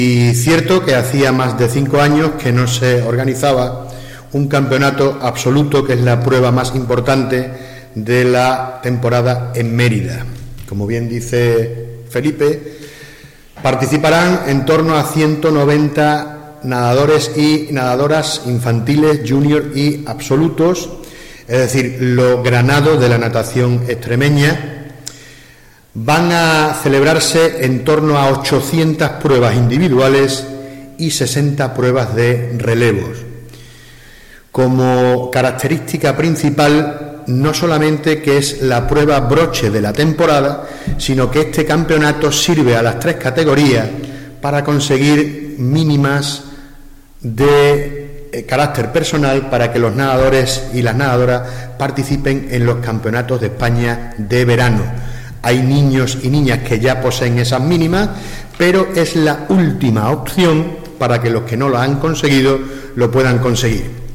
Y cierto que hacía más de 5 años que no se organizaba un campeonato absoluto, que es la prueba más importante de la temporada en Mérida. Como bien dice Felipe, participarán en torno a 190 nadadores y nadadoras infantiles, junior y absolutos, es decir, lo granado de la natación extremeña. Van a celebrarse en torno a 800 pruebas individuales y 60 pruebas de relevos. Como característica principal, no solamente que es la prueba broche de la temporada, sino que este campeonato sirve a las 3 categorías para conseguir mínimas de carácter personal para que los nadadores y las nadadoras participen en los campeonatos de España de verano. Hay niños y niñas que ya poseen esas mínimas, pero es la última opción para que los que no lo han conseguido lo puedan conseguir.